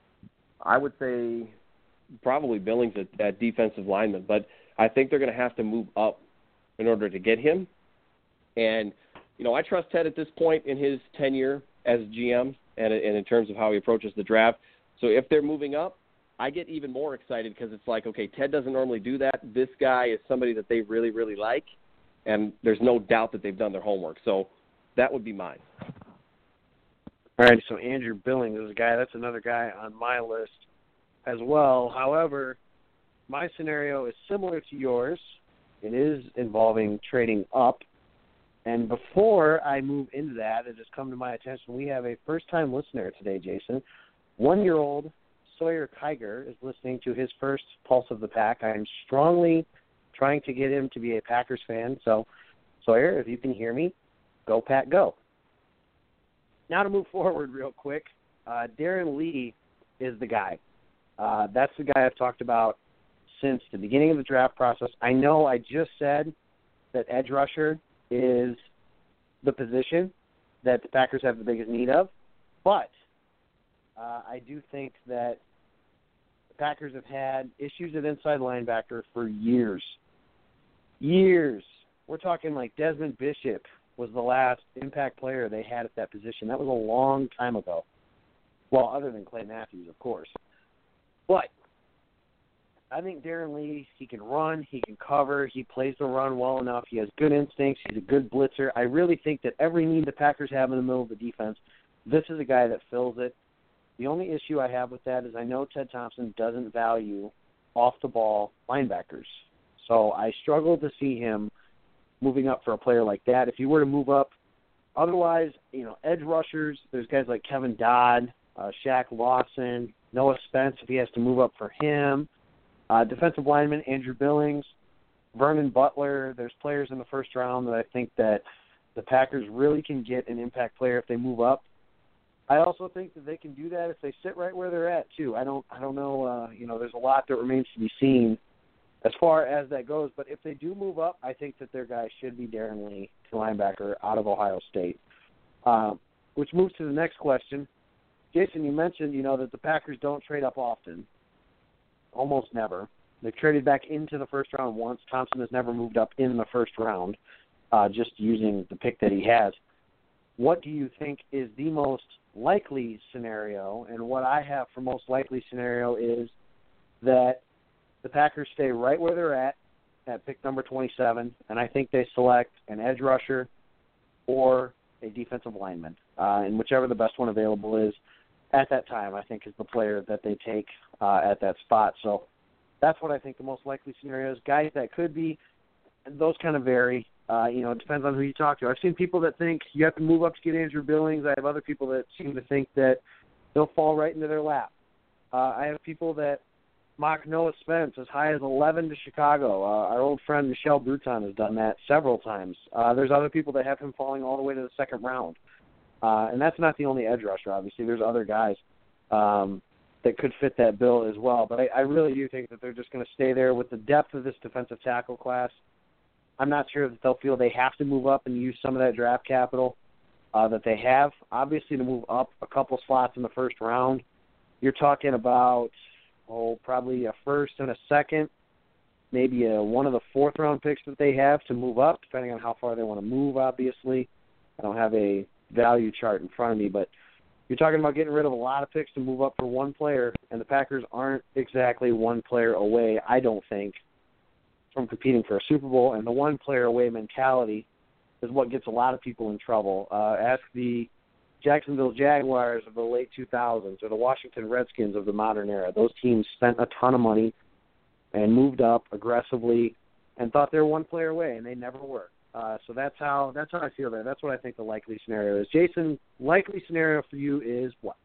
I would say probably Billings at, at defensive lineman, but I think they're going to have to move up in order to get him. And, you know, I trust Ted at this point in his tenure as G M and, and in terms of how he approaches the draft. So if they're moving up, I get even more excited because it's like, okay, Ted doesn't normally do that. This guy is somebody that they really, really like, and there's no doubt that they've done their homework. So that would be mine. All right, so Andrew Billings is a guy. That's another guy on my list as well. However, my scenario is similar to yours. It is involving trading up. And before I move into that, it has come to my attention, we have a first-time listener today, Jason. One-year-old Sawyer Kiger is listening to his first Pulse of the Pack. I am strongly trying to get him to be a Packers fan. So, Sawyer, if you can hear me, go Pack, go. Now to move forward real quick, uh, Darren Lee is the guy. Uh, that's the guy I've talked about since the beginning of the draft process. I know I just said that edge rusher is the position that the Packers have the biggest need of, but uh, I do think that the Packers have had issues at inside linebacker for years. Years. We're talking like Desmond Bishop was the last impact player they had at that position. That was a long time ago. Well, other than Clay Matthews, of course. But I think Darren Lee, he can run, he can cover, he plays the run well enough, he has good instincts, he's a good blitzer. I really think that every need the Packers have in the middle of the defense, this is a guy that fills it. The only issue I have with that is I know Ted Thompson doesn't value off-the-ball linebackers. So I struggle to see him moving up for a player like that. If you were to move up, otherwise, you know, edge rushers, there's guys like Kevin Dodd, uh, Shaq Lawson, Noah Spence if he has to move up for him. Uh, defensive lineman Andrew Billings, Vernon Butler. There's players in the first round that I think that the Packers really can get an impact player if they move up. I also think that they can do that if they sit right where they're at too. I don't, I don't know. Uh, you know, there's a lot that remains to be seen as far as that goes. But if they do move up, I think that their guy should be Darren Lee, linebacker out of Ohio State. Uh, which moves to the next question. Jason, you mentioned, you know, that the Packers don't trade up often. Almost never. They've traded back into the first round once. Thompson has never moved up in the first round, uh, just using the pick that he has. What do you think is the most likely scenario? And what I have for most likely scenario is that the Packers stay right where they're at, at pick number twenty-seven, and I think they select an edge rusher or a defensive lineman, uh, and whichever the best one available is at that time, I think, is the player that they take uh, at that spot. So that's what I think the most likely scenario is. Guys that could be, those kind of vary. Uh, you know, it depends on who you talk to. I've seen people that think you have to move up to get Andrew Billings. I have other people that seem to think that they'll fall right into their lap. Uh, I have people that mock Noah Spence as high as eleven to Chicago. Uh, our old friend Michelle Bruton has done that several times. Uh, there's other people that have him falling all the way to the second round. Uh, and that's not the only edge rusher, obviously. There's other guys um, that could fit that bill as well. But I, I really do think that they're just going to stay there with the depth of this defensive tackle class. I'm not sure that they'll feel they have to move up and use some of that draft capital uh, that they have. Obviously, to move up a couple spots in the first round, you're talking about, oh, probably a first and a second, maybe a, one of the fourth-round picks that they have to move up, depending on how far they want to move, obviously. I don't have a value chart in front of me, but you're talking about getting rid of a lot of picks to move up for one player, and the Packers aren't exactly one player away, I don't think, from competing for a Super Bowl, and the one player away mentality is what gets a lot of people in trouble. Uh, ask the Jacksonville Jaguars of the late two thousands or the Washington Redskins of the modern era. Those teams spent a ton of money and moved up aggressively and thought they were one player away, and they never were. Uh, so that's how that's how I feel there. That's what I think the likely scenario is. Jason, likely scenario for you is what?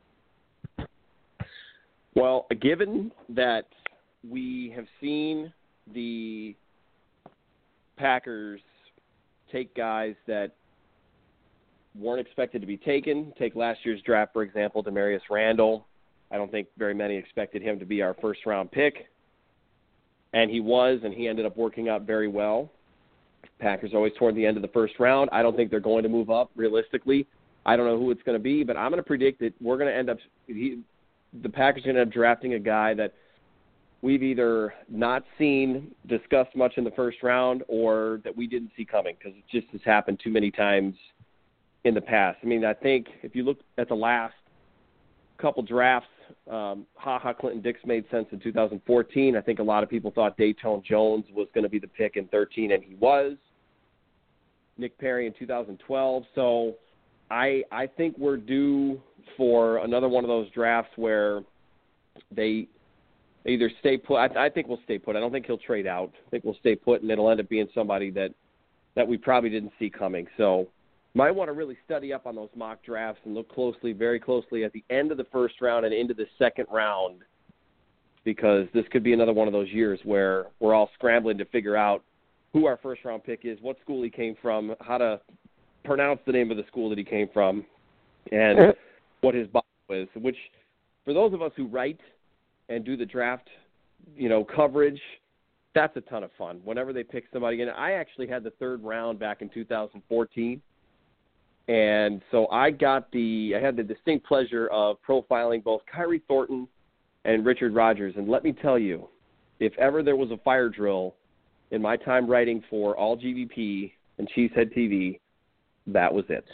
Well, given that we have seen the Packers take guys that weren't expected to be taken, take last year's draft, for example, Demarius Randall. I don't think very many expected him to be our first-round pick, and he was, and he ended up working out very well. Packers always toward the end of the first round. I don't think they're going to move up realistically. I don't know who it's going to be, but I'm going to predict that we're going to end up he, – the Packers are going to end up drafting a guy that we've either not seen discussed much in the first round or that we didn't see coming because it just has happened too many times in the past. I mean, I think if you look at the last couple drafts, um, Ha Ha Clinton Dix made sense in two thousand fourteen. I think a lot of people thought Dayton Jones was going to be the pick in thirteen, and he was. Nick Perry in two thousand twelve. So I I think we're due for another one of those drafts where they either stay put. I, I think we'll stay put. I don't think he'll trade out. I think we'll stay put, and it'll end up being somebody that, that we probably didn't see coming. So might want to really study up on those mock drafts and look closely, very closely at the end of the first round and into the second round, because this could be another one of those years where we're all scrambling to figure out who our first-round pick is, what school he came from, how to pronounce the name of the school that he came from, and what his bio is, which for those of us who write and do the draft, you know, coverage, that's a ton of fun. Whenever they pick somebody, and I actually had the third round back in two thousand fourteen, and so I got the, I had the distinct pleasure of profiling both Kyrie Thornton and Richard Rodgers, and let me tell you, if ever there was a fire drill in my time writing for All G V P and Cheesehead T V, that was it.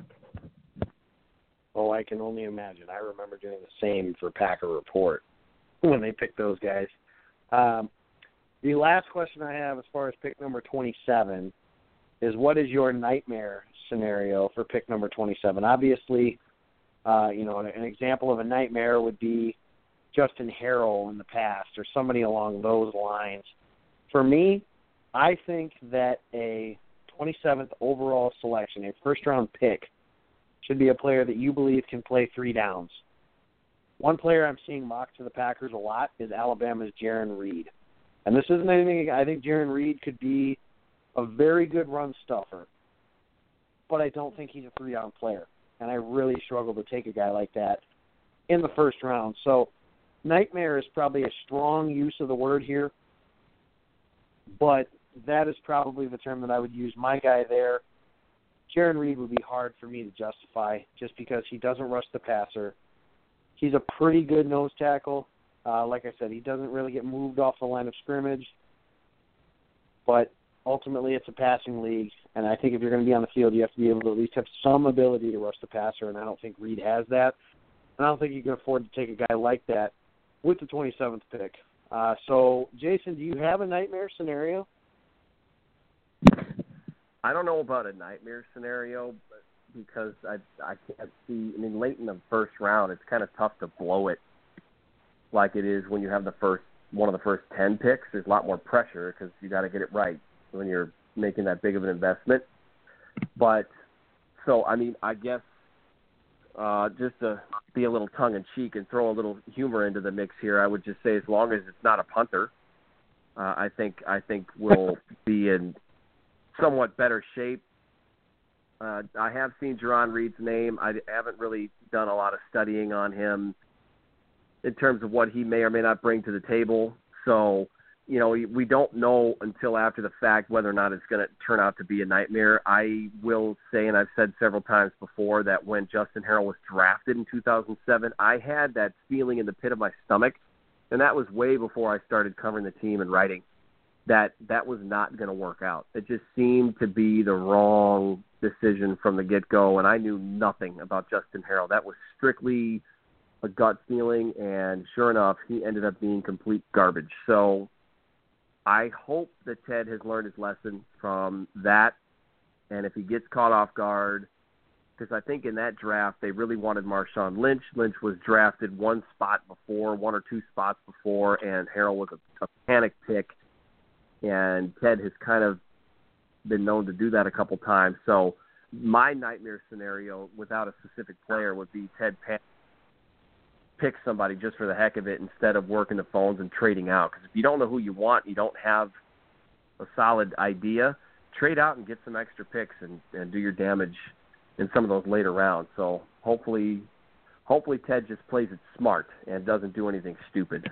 Oh, I can only imagine. I remember doing the same for Packer Report when they picked those guys. Um, the last question I have as far as pick number twenty-seven is, what is your nightmare scenario for pick number twenty-seven? Obviously, uh, you know, an example of a nightmare would be Justin Harrell in the past or somebody along those lines. For me, I think that a twenty-seventh overall selection, a first-round pick, should be a player that you believe can play three downs. One player I'm seeing mocked to the Packers a lot is Alabama's Jarran Reed. And this isn't anything, I think Jarran Reed could be a very good run stuffer, but I don't think he's a three-down player. And I really struggle to take a guy like that in the first round. So nightmare is probably a strong use of the word here, but that is probably the term that I would use. My guy there, Jarran Reed, would be hard for me to justify just because he doesn't rush the passer. He's a pretty good nose tackle. Uh, like I said, he doesn't really get moved off the line of scrimmage, but ultimately it's a passing league, and I think if you're going to be on the field, you have to be able to at least have some ability to rush the passer, and I don't think Reed has that. And I don't think you can afford to take a guy like that with the twenty-seventh pick. Uh, so, Jason, do you have a nightmare scenario? I don't know about a nightmare scenario, but because I I can't see. I mean, late in the first round, it's kind of tough to blow it like it is when you have the first one of the first ten picks. There's a lot more pressure because you got to get it right when you're making that big of an investment. But so I mean, I guess uh, just to be a little tongue in cheek and throw a little humor into the mix here, I would just say as long as it's not a punter, uh, I think I think we'll be in somewhat better shape. Uh, I have seen Jarran Reed's name. I haven't really done a lot of studying on him in terms of what he may or may not bring to the table. So, you know, we don't know until after the fact whether or not it's going to turn out to be a nightmare. I will say, and I've said several times before, that when Justin Harrell was drafted in two thousand seven, I had that feeling in the pit of my stomach, and that was way before I started covering the team and writing, that that was not going to work out. It just seemed to be the wrong decision from the get-go, and I knew nothing about Justin Harrell. That was strictly a gut feeling, and sure enough, he ended up being complete garbage. So I hope that Ted has learned his lesson from that, and if he gets caught off guard, because I think in that draft they really wanted Marshawn Lynch. Lynch was drafted one spot before, one or two spots before, and Harrell was a, a panic pick, and Ted has kind of been known to do that a couple times. So my nightmare scenario without a specific player would be Ted Pan pick somebody just for the heck of it instead of working the phones and trading out. Because if you don't know who you want, you don't have a solid idea, trade out and get some extra picks and, and do your damage in some of those later rounds. So hopefully, hopefully Ted just plays it smart and doesn't do anything stupid.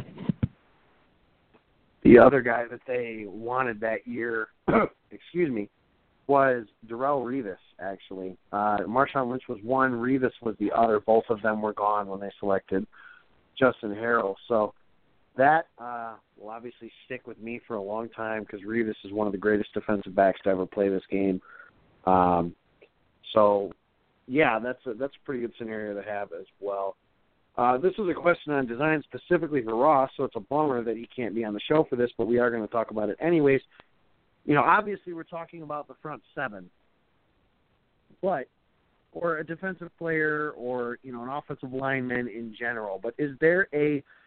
The other guy that they wanted that year, excuse me, was Darrelle Revis, actually. Uh, Marshawn Lynch was one, Revis was the other. Both of them were gone when they selected Justin Harrell. So that uh, will obviously stick with me for a long time because Revis is one of the greatest defensive backs to ever play this game. Um, so, yeah, that's a, that's a pretty good scenario to have as well. Uh, this is a question on design specifically for Ross, so it's a bummer that he can't be on the show for this, but we are going to talk about it anyways. You know, obviously we're talking about the front seven, but, or a defensive player or, you know, an offensive lineman in general, but is there a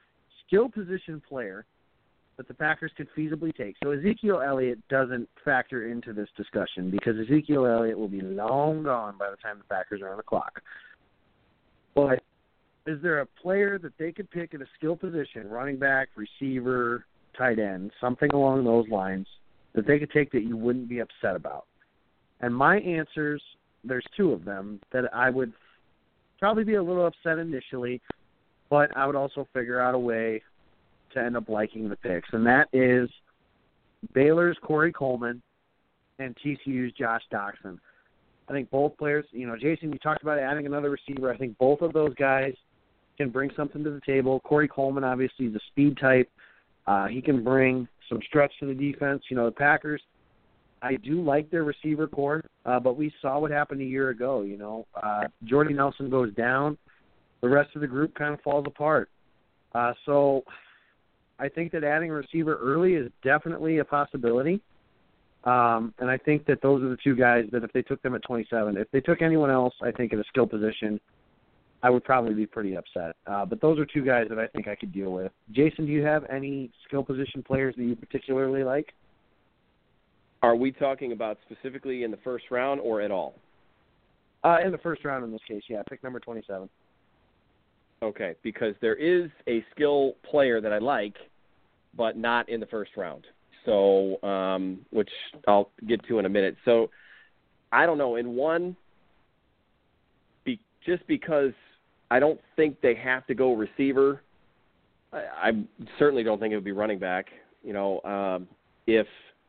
skill position player that the Packers could feasibly take. So Ezekiel Elliott doesn't factor into this discussion because Ezekiel Elliott will be long gone by the time the Packers are on the clock. But is there a player that they could pick at a skill position, running back, receiver, tight end, something along those lines, that they could take that you wouldn't be upset about? And my answers, there's two of them that I would probably be a little upset initially, but I would also figure out a way to end up liking the picks, and that is Baylor's Corey Coleman and T C U's Josh Doxson. I think both players, you know, Jason, you talked about adding another receiver. I think both of those guys can bring something to the table. Corey Coleman, obviously, is a speed type. Uh, he can bring some stretch to the defense. You know, the Packers, I do like their receiver core, uh, but we saw what happened a year ago. You know, uh, Jordy Nelson goes down. The rest of the group kind of falls apart. Uh, so I think that adding a receiver early is definitely a possibility. Um, and I think that those are the two guys that if they took them at twenty-seven, if they took anyone else, I think at a skill position, I would probably be pretty upset. Uh, but those are two guys that I think I could deal with. Jason, do you have any skill position players that you particularly like? Are we talking about specifically in the first round or at all? Uh, in the first round in this case, yeah. Pick number twenty-seven. Okay, because there is a skill player that I like, but not in the first round. So, um, which I'll get to in a minute. So, I don't know. In one, be, just because I don't think they have to go receiver, I, I certainly don't think it would be running back. You know, um, if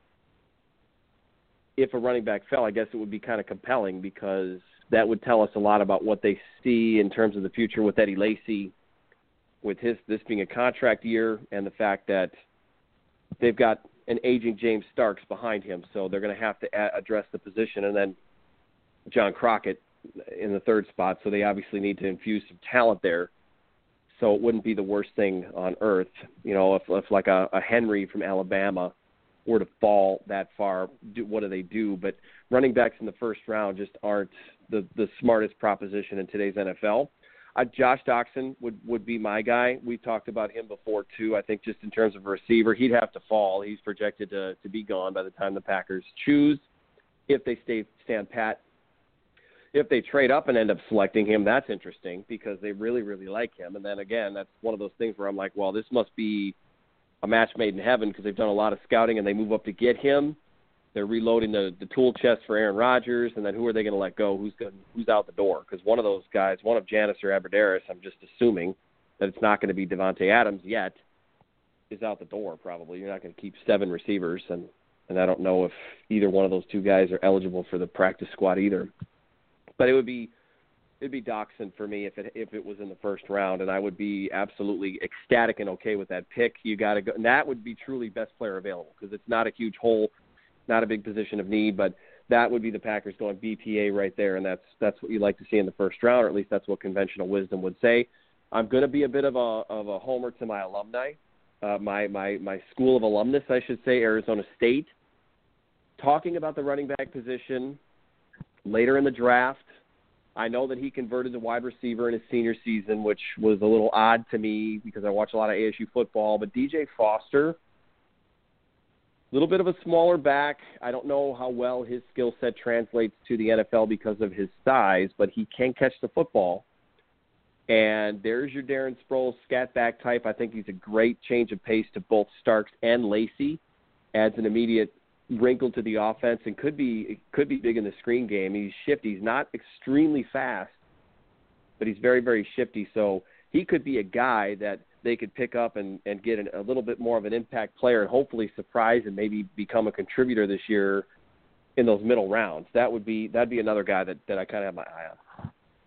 if a running back fell, I guess it would be kind of compelling because that would tell us a lot about what they see in terms of the future with Eddie Lacy, with his this being a contract year and the fact that they've got an aging James Starks behind him, so they're going to have to a- address the position, and then John Crockett in the third spot, so they obviously need to infuse some talent there. So it wouldn't be the worst thing on earth, you know, if, if like a, a Henry from Alabama were to fall that far, do, what do they do? But running backs in the first round just aren't the, the smartest proposition in today's N F L. Uh, Josh Doxson would, would be my guy. We've talked about him before, too. I think just in terms of a receiver, he'd have to fall. He's projected to, to be gone by the time the Packers choose, if they stay stand pat. If they trade up and end up selecting him, that's interesting because they really, really like him. And then, again, that's one of those things where I'm like, well, this must be a match made in heaven because they've done a lot of scouting and they move up to get him. They're reloading the, the tool chest for Aaron Rodgers, and then who are they going to let go? Who's going, who's out the door? Because one of those guys, one of Janis or Abderderis, I'm just assuming that it's not going to be Devontae Adams yet, is out the door probably. You're not going to keep seven receivers, and, and I don't know if either one of those two guys are eligible for the practice squad either. But it would be it'd be Doxson for me if it if it was in the first round, and I would be absolutely ecstatic and okay with that pick. You got to go, and that would be truly best player available because it's not a huge hole. Not a big position of need, but that would be the Packers going B P A right there, and that's that's what you like to see in the first round, or at least that's what conventional wisdom would say. I'm going to be a bit of a of a homer to my alumni, uh, my my my school of alumnus, I should say, Arizona State. Talking about the running back position later in the draft, I know that he converted to wide receiver in his senior season, which was a little odd to me because I watch a lot of A S U football. But D J Foster, little bit of a smaller back. I don't know how well his skill set translates to the N F L because of his size, but he can catch the football. And there's your Darren Sproles scat back type. I think he's a great change of pace to both Starks and Lacy. Adds an immediate wrinkle to the offense and could be could be big in the screen game. He's shifty. He's not extremely fast, but he's very, very shifty. So he could be a guy that they could pick up and, and get an, a little bit more of an impact player and hopefully surprise and maybe become a contributor this year in those middle rounds. That would be that'd be another guy that, that I kind of have my eye on.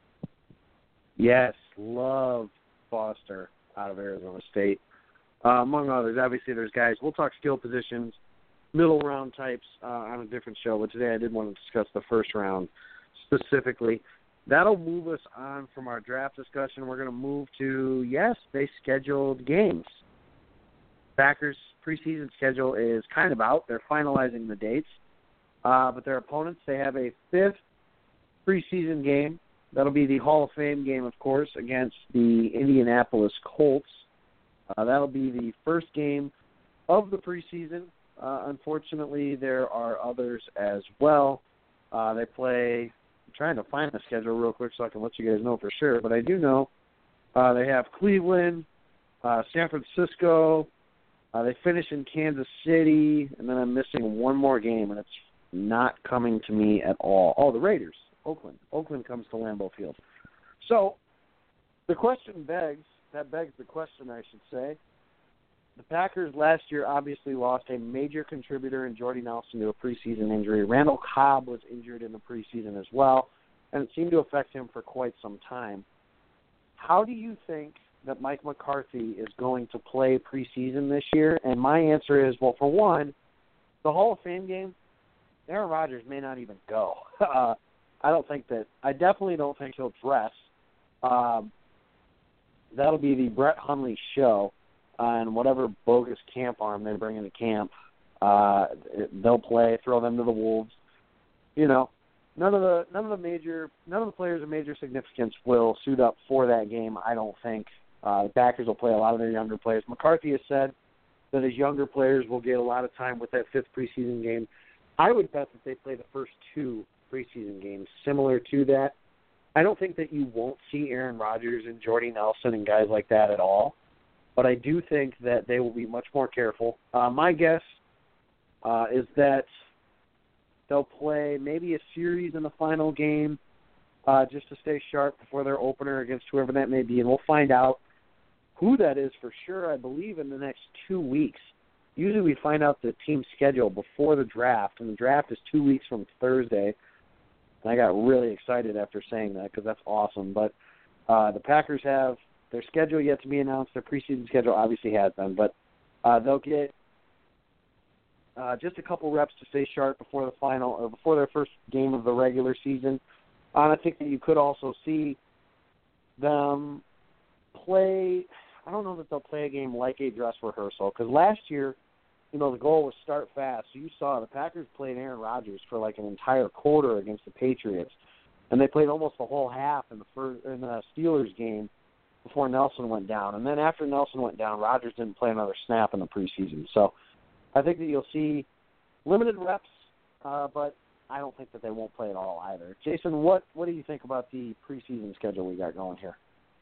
Yes, love Foster out of Arizona State. Uh, among others, obviously there's guys. We'll talk skill positions, middle round types uh, on a different show, but today I did want to discuss the first round specifically. That'll move us on from our draft discussion. We're going to move to, yes, they scheduled games. Packers' preseason schedule is kind of out. They're finalizing the dates. Uh, but their opponents, they have a fifth preseason game. That'll be the Hall of Fame game, of course, against the Indianapolis Colts. Uh, that'll be the first game of the preseason. Uh, unfortunately, there are others as well. Uh, they play, I'm trying to find the schedule real quick so I can let you guys know for sure, but I do know uh, they have Cleveland, uh, San Francisco, uh, they finish in Kansas City, and then I'm missing one more game, and it's not coming to me at all. Oh, the Raiders, Oakland. Oakland comes to Lambeau Field. So the question begs, that begs the question, I should say. The Packers last year obviously lost a major contributor in Jordy Nelson to a preseason injury. Randall Cobb was injured in the preseason as well, and it seemed to affect him for quite some time. How do you think that Mike McCarthy is going to play preseason this year? And my answer is, well, for one, the Hall of Fame game, Aaron Rodgers may not even go. Uh, I don't think that – I definitely don't think he'll dress. Um, that'll be the Brett Hundley show. Uh, and whatever bogus camp arm they bring into camp, uh, they'll play, throw them to the Wolves. You know, none of the none of the major none of the players of major significance will suit up for that game. I don't think uh, the Packers will play a lot of their younger players. McCarthy has said that his younger players will get a lot of time with that fifth preseason game. I would bet that they play the first two preseason games similar to that. I don't think that you won't see Aaron Rodgers and Jordy Nelson and guys like that at all. But I do think that they will be much more careful. Uh, my guess uh, is that they'll play maybe a series in the final game uh, just to stay sharp before their opener against whoever that may be. And we'll find out who that is for sure, I believe, in the next two weeks. Usually we find out the team schedule before the draft, and the draft is two weeks from Thursday. And I got really excited after saying that because that's awesome. But uh, the Packers have their schedule yet to be announced. Their preseason schedule obviously has been, but uh, they'll get uh, just a couple reps to stay sharp before the final or before their first game of the regular season. Uh, and I think that you could also see them play. I don't know that they'll play a game like a dress rehearsal because last year, you know, the goal was start fast. So you saw the Packers played Aaron Rodgers for like an entire quarter against the Patriots, and they played almost the whole half in the first, in the Steelers game before Nelson went down. And then after Nelson went down, Rodgers didn't play another snap in the preseason. So I think that you'll see limited reps, uh, but I don't think that they won't play at all either. Jason, what, what do you think about the preseason schedule we got going here?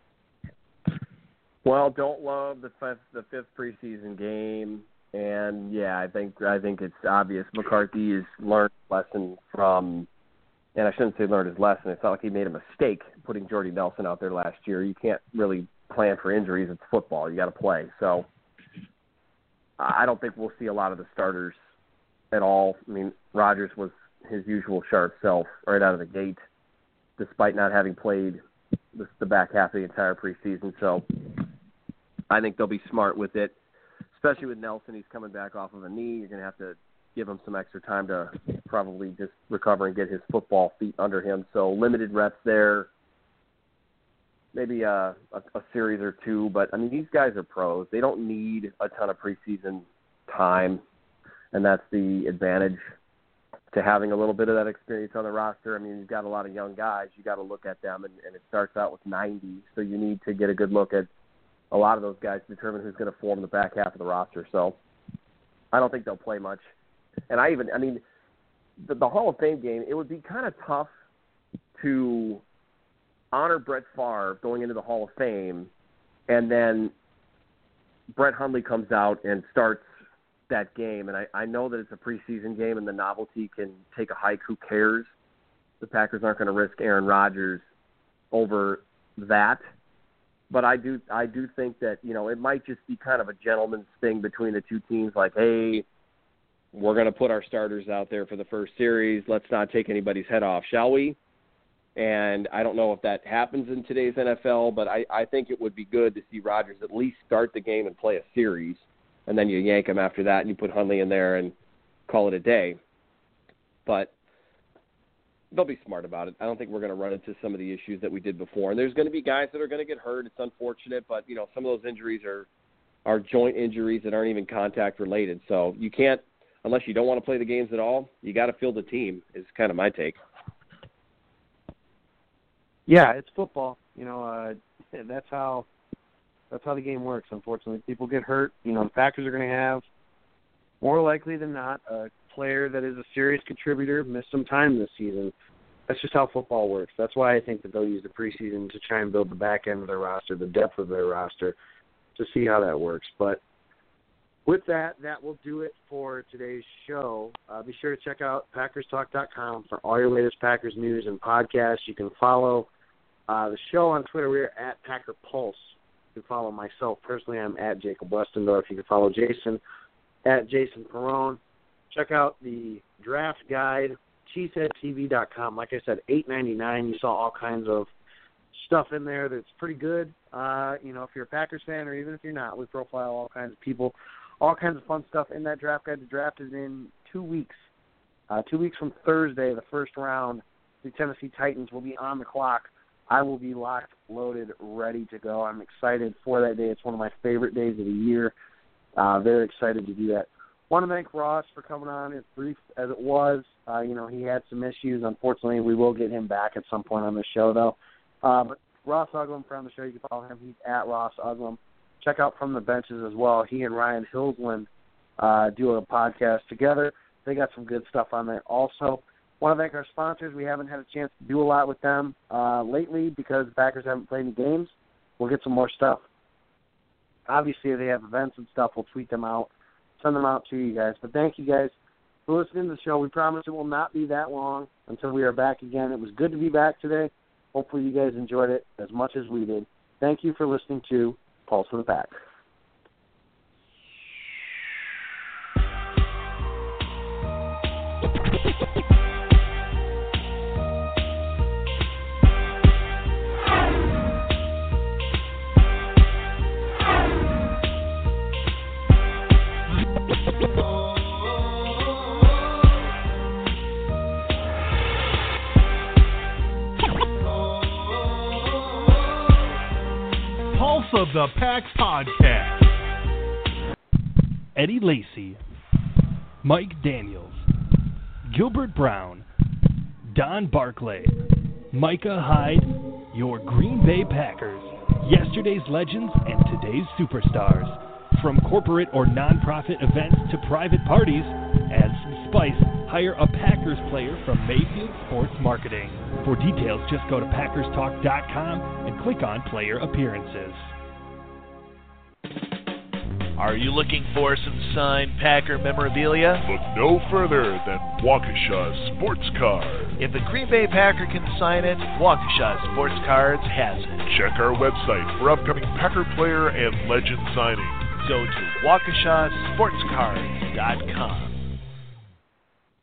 Well, don't love the fifth, the fifth preseason game, and yeah, I think I think it's obvious McCarthy has learned a lesson from, and I shouldn't say learned his lesson. It's not like he made a mistake putting Jordy Nelson out there last year. You can't really plan for injuries. It's football. You got to play. So I don't think we'll see a lot of the starters at all. I mean, Rodgers was his usual sharp self right out of the gate, despite not having played the, the back half of the entire preseason. So I think they'll be smart with it, especially with Nelson. He's coming back off of a knee. You're going to have to give him some extra time to probably just recover and get his football feet under him. So limited reps there, maybe a, a, a series or two. But, I mean, these guys are pros. They don't need a ton of preseason time, and that's the advantage to having a little bit of that experience on the roster. I mean, you've got a lot of young guys. You got to look at them, and, and it starts out with ninety. So you need to get a good look at a lot of those guys to determine who's going to form the back half of the roster. So I don't think they'll play much. And I even, I mean, the, the Hall of Fame game, it would be kind of tough to honor Brett Favre going into the Hall of Fame, and then Brett Hundley comes out and starts that game. And I, I know that it's a preseason game and the novelty can take a hike. Who cares? The Packers aren't going to risk Aaron Rodgers over that. But I do I do think that, you know, it might just be kind of a gentleman's thing between the two teams, like, hey, we're going to put our starters out there for the first series. Let's not take anybody's head off, shall we? And I don't know if that happens in today's N F L, but I, I think it would be good to see Rodgers at least start the game and play a series, and then you yank him after that and you put Hundley in there and call it a day. But they'll be smart about it. I don't think we're going to run into some of the issues that we did before. And there's going to be guys that are going to get hurt. It's unfortunate, but, you know, some of those injuries are, are joint injuries that aren't even contact related. So you can't, unless you don't want to play the games at all, you got to field the team is kind of my take. Yeah, it's football. You know, uh, that's how That's how the game works, unfortunately. People get hurt. You know, the Packers are going to have, more likely than not, a player that is a serious contributor miss some time this season. That's just how football works. That's why I think that they'll use the preseason to try and build the back end of their roster, the depth of their roster, to see how that works. But with that, that will do it for today's show. Uh, be sure to check out Packers Talk dot com for all your latest Packers news and podcasts. You can follow uh, the show on Twitter. We're at Packer Pulse. You can follow myself personally. I'm at Jacob Westendorf. You can follow Jason at Jason Perrone. Check out the draft guide, cheesehead T V dot com. Like I said, eight ninety-nine. You saw all kinds of stuff in there that's pretty good. Uh, you know, if you're a Packers fan or even if you're not, we profile all kinds of people, all kinds of fun stuff in that draft guide. The draft is in two weeks. Uh, two weeks from Thursday, the first round, the Tennessee Titans will be on the clock. I will be locked, loaded, ready to go. I'm excited for that day. It's one of my favorite days of the year. Uh, very excited to do that. Want to thank Ross for coming on, as brief as it was. Uh, you know, he had some issues. Unfortunately, we will get him back at some point on the show, though. Uh, but Ross Uglum from the show, you can follow him. He's at Ross Uglum. Check out From the Benches as well. He and Ryan Hilsland uh, do a podcast together. They got some good stuff on there also. Want to thank our sponsors. We haven't had a chance to do a lot with them uh, lately because the Packers haven't played any games. We'll get some more stuff. Obviously, if they have events and stuff, we'll tweet them out, send them out to you guys. But thank you guys for listening to the show. We promise it will not be that long until we are back again. It was good to be back today. Hopefully you guys enjoyed it as much as we did. Thank you for listening to Pulse of the Pack. Of the Pack Podcast. Eddie Lacy, Mike Daniels, Gilbert Brown, Don Barclay, Micah Hyde, your Green Bay Packers, yesterday's legends and today's superstars. From corporate or nonprofit events to private parties, add some spice, hire a Packers player from Mayfield Sports Marketing. For details, just go to Packers Talk dot com and click on Player Appearances. Are you looking for some signed Packer memorabilia? Look no further than Waukesha Sports Cards. If the Green Bay Packer can sign it, Waukesha Sports Cards has it. Check our website for upcoming Packer player and legend signings. Go to Waukesha Sports Cards dot com.